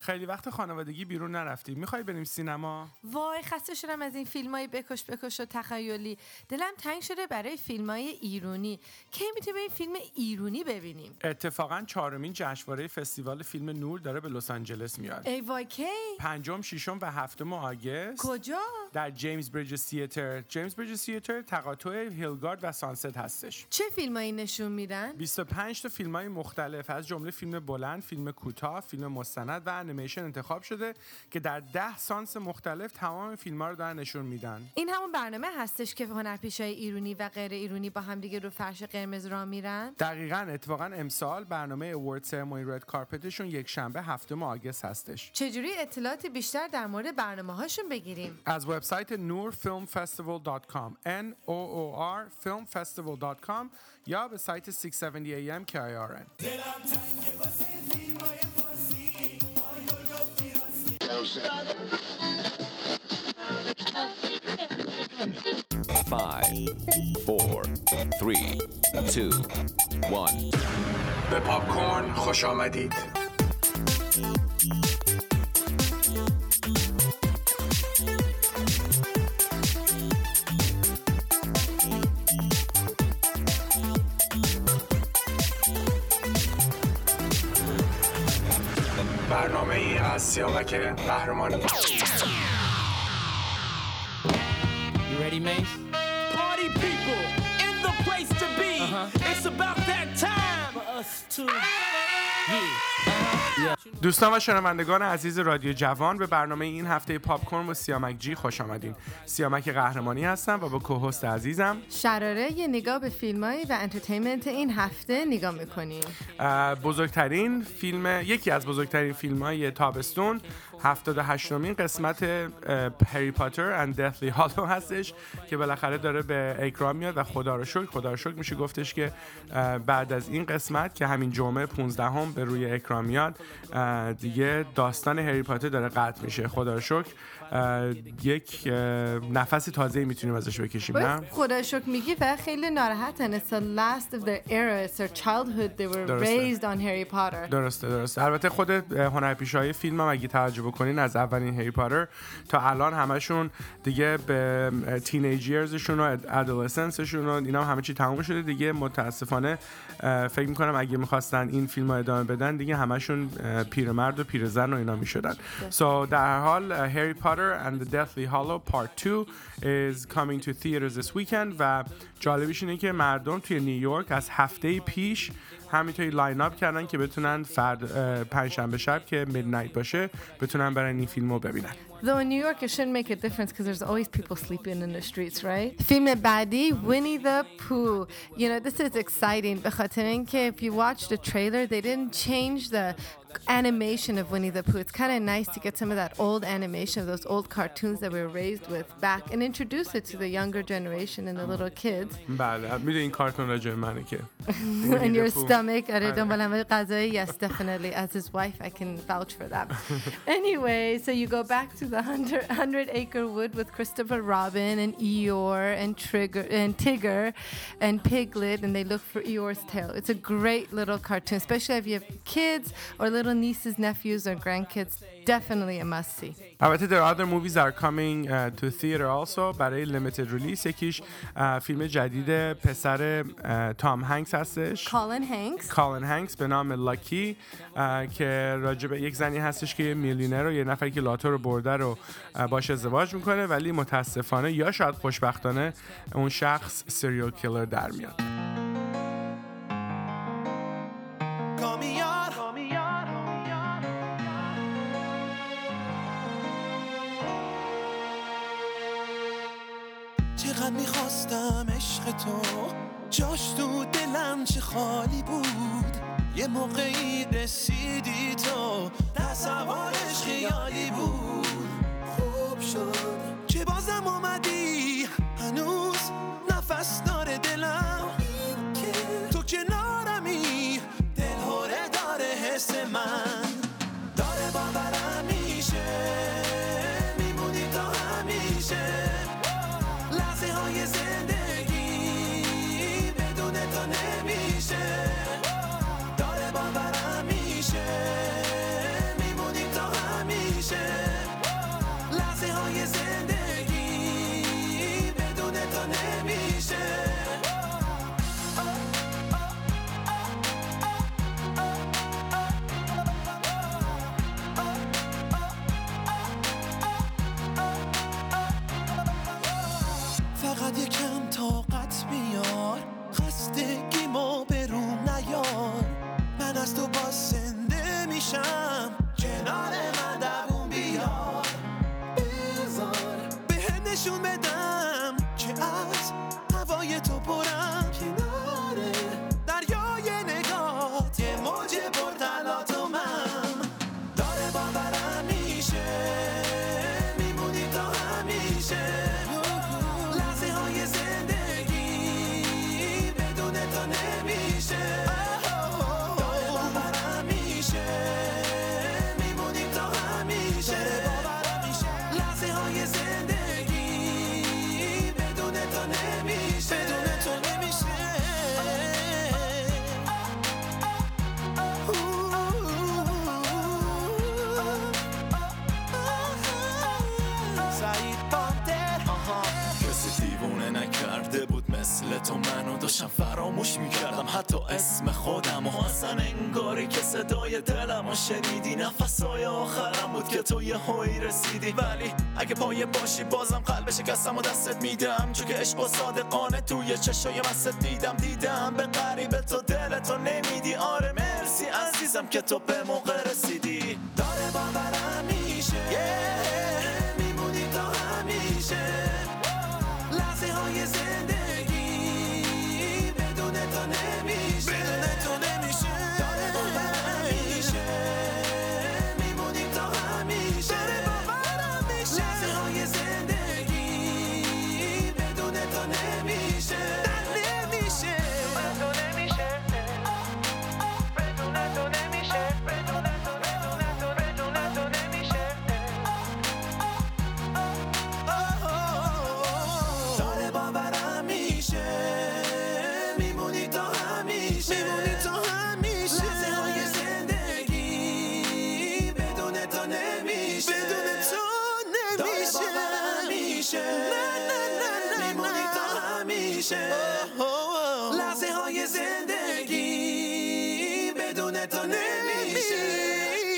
خیلی وقت خانوادگی بیرون نرفتیم. میخوای بریم سینما؟ وای خسته شدم از این فیلمای بکش و تخیلی. دلم تنگ شده برای فیلمای ایرانی. کی میتونیم این فیلم ایرانی ببینیم؟ اتفاقاً 4مین جشنواره فستیوال فیلم نور داره به لس آنجلس میاد. ای وای کی؟ 5م، 6م و 7م آگوست. کجا؟ در جیمز بریجز تئاتر. جیمز بریجز تئاتر تقاطع هیلگارد و سانست هستش. چه فیلمایی نشون میدن؟ 25 تا فیلمای مختلف از جمله فیلم بلند، فیلم کوتاه، فیلم مستند و انیمیشن انتخاب شده که در 10 سانس مختلف تمام فیلم‌ها رو دارن نشون میدن. این همون برنامه هستش که هنرپیشه‌های ایرانی و غیر ایرانی با هم دیگه رو فرش قرمز راه میرن؟ دقیقاً. اتفاقاً امسال برنامه اوورد سرمونی رد کارپتشون یک شنبه 7 آگوست هستش. چجوری اطلاعات بیشتر در مورد برنامه‌هاشون بگیریم؟ از وبسایت noorfilmfestival.com noorfilmfestival.com یا به سایت 670am KIRN. 5, 4, 3, 2, 1. به پاپکورن خوش آمدید. برنامه ای از سیامک قهرمانی. You ready, Mace? Party people in the place to be. It's about that time for us to. دوستان و شنوندگان عزیز رادیو جوان، به برنامه این هفته پاپکورن با سیامک جی خوش آمدین. سیامک قهرمانی هستم و با کوهست عزیزم شراره یه نگاه به فیلمایی و انترتینمنت این هفته نگاه میکنیم. بزرگترین فیلم، یکی از بزرگترین فیلم‌های تابستون، 78مین قسمت هری پاتر اند دثلی هالو هستش که بالاخره داره به اکران میاد و خدا رو شکر میشه گفتش که بعد از این قسمت که همین جمعه 15 به روی اکران میاد دیگه داستان هری پاتر داره قطع میشه. خدا رو شکر یک نفس تازه‌ای میتونیم ازش بکشیم. نه خدا شکر میگی و خیلی ناراحتن. It's the last of their era. It's their childhood. They were raised on Harry Potter. درسته. البته خود هنرپیشه‌های فیلم هم اگه توجه بکنین از اولین هری پاتر تا الان همشون دیگه به تینیجرزشون و ادولسنسشون و اینا همه چی تموم شده دیگه. متاسفانه فکر میکنم اگه میخواستن این فیلم رو ادامه بدن دیگه همشون پیرمرد و پیرزن و اینا میشدن. So در هر حال هری پاتر and the Deathly Hallow Part 2 is coming to theaters this weekend و جالبیش اینه که مردم توی نیویورک از هفته پیش همینطوری لاین اپ کردن که بتونن پنجشنبه شب که میدنایت باشه بتونن برن این فیلمو ببینن. Though in New York it shouldn't make a difference because there's always people sleeping in the streets, right? فیلم بعدی Winnie the Pooh. You know, this is exciting به خاطر اینکه if you watch the trailer they didn't change the animation of Winnie the Pooh. It's kind of nice to get some of that old animation of those old cartoons that we were raised with back and introduce it to the younger generation and the little kids. بله میدونی این کارتون راجع به منه که in your stomach. آره دنبالم غذایی. Yes, definitely. As his wife, I can vouch for that. Anyway, so you go back to the 100-acre wood with Christopher Robin and Eeyore and Tigger and Piglet, and they look for Eeyore's tail. It's a great little cartoon, especially if you have kids or little nieces, nephews, or grandkids. Definitely a must-see. البته there are other movies that are coming to theater also برای limited release. یکیش فیلم جدید پسر تام هنگس هستش. کالین هنگس به نام لاکی که راجع به یک زنی هستش که یه میلیونر و یه نفری که لاتو رو برده رو باش ازدواج میکنه ولی متاسفانه یا شاید خوشبختانه اون شخص سریال کیلر در میاد. چقدر میخواستم عشق تو جاش تو دلم چه خالی بود یه موقعی رسیدی تو تصورش خیالی بود خوب شد که بازم اومدی هنوز نفس داره دلم تو کنارمی دل هوره داره حس من داره باورم میشه میمونی تا همیشه زندگی بدون تو نمیشه داره باورم میشه میمونی داشتم فراموش میکردم حتی اسم خودم و اصلا انگاری که صدای دلم رو شنیدی. نفسای آخرم بود که تو یه هایی رسیدی، ولی اگه پایه باشی بازم قلب شکستم و دستت میدم، چون که عشق و صادقانه توی چشای مست دیدم به غریبه تو دلتو نمیدی. آره مرسی عزیزم که تو به موقع رسیدی. داره باورم میشه میمونی تا همیشه، لحظه های زندگی بدون تو نمیشه، داره باورم میشه میمونی تا همیشه، لحظه های زندگی بدون تو نمیشه. لحظه های زندگی بدون تو نمیشه.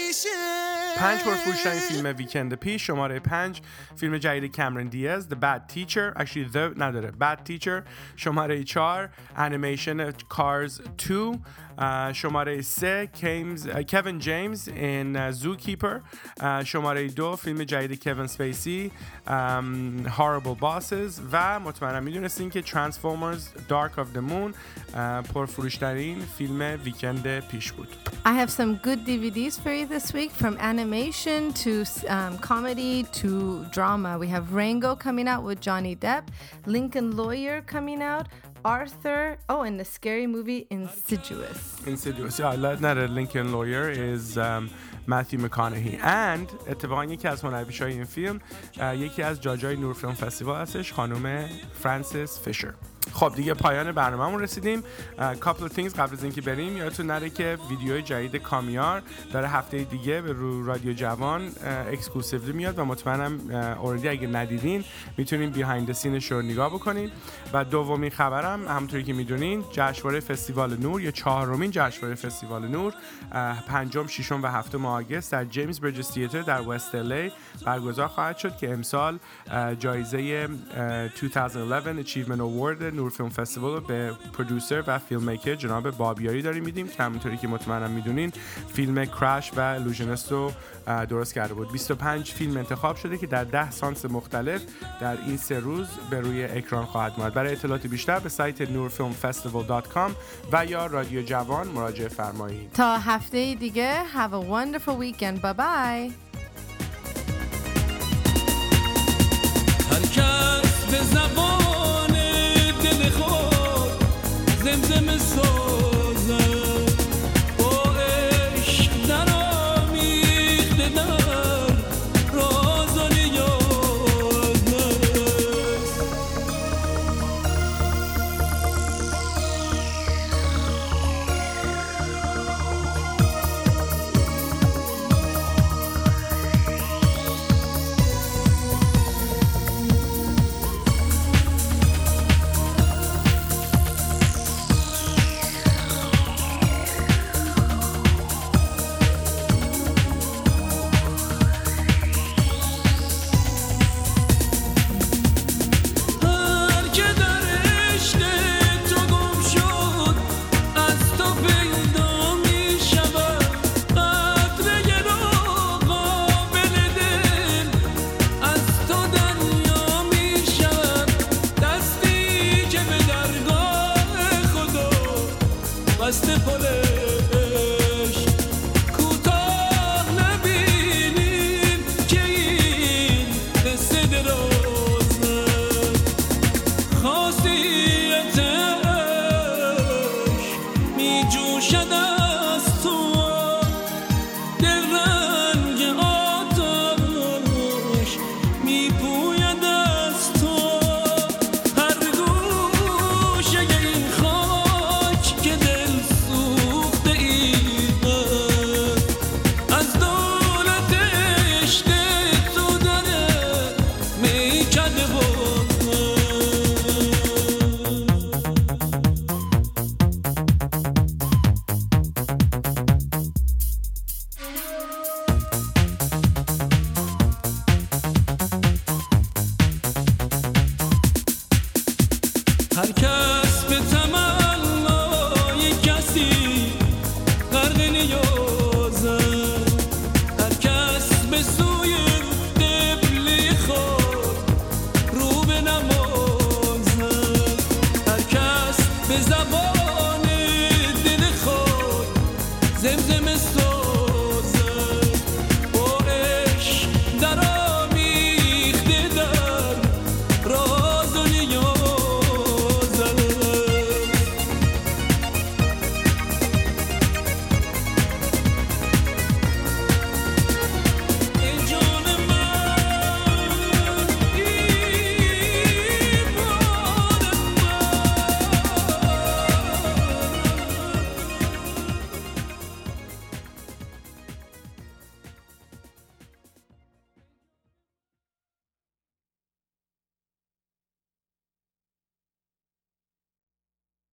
5 پرفروش‌ترین فیلم ویکند پیش. شماره 5 فیلم جدید کامرون دیاز The Bad Teacher. Actually The نداره Bad Teacher. شماره 4 انیمیشن Cars 2. شماره 3 Kevin James in Zookeeper. شماره 2 فیلم جدید کوین سپیسی Horrible Bosses. و مطمئنا میدونستین که Transformers Dark of the Moon پرفروش‌ترین فیلم ویکند پیش بود. I have some good DVDs for you this week, from animation to comedy to drama. We have Rango coming out with Johnny Depp, Lincoln Lawyer coming out, Arthur, and the scary movie Insidious. Yeah, Lincoln Lawyer is Matthew McConaughey. And اتفاقا یکی از هنرپیشه‌های این فیلم یکی از جاجای نور فیلم فستیوال هستش، خانم فرانسیس فیشر. خب دیگه پایان برنامه‌مون رسیدیم. couple of things قبل از اینکه بریم، یادتون نره که ویدیوی جدید کامیار داره هفته دیگه به رادیو جوان اکسکلوسیولی میاد و مطمئنم اوردی اگه ندیدین میتونین بیهایند سینش رو نگاه بکنین. و دومین خبرم همونطوری که میدونین جشنواره فستیوال نور یا 4مین جشنواره فستیوال نور 5م، 6م و 7م آگوست در جیمز بریجز تئاتر در وست ال برگزار خواهد شد که امسال جایزه 2011 Achievement Award نور فیلم فستیوال رو به پرودوسر و فیلم میکر جناب بابیاری داریم میدیم که همونطوری که مطمئنم میدونین فیلم کراش و الوژنست رو درست کرده بود. 25 فیلم انتخاب شده که در 10 سانس مختلف در این 3 روز به روی اکران خواهد اومد. برای اطلاعات بیشتر به سایت nurfilmfestival.com و یا رادیو جوان مراجعه فرمایید. تا هفته دیگه have a wonderful weekend. Bye bye. هر کس به زبان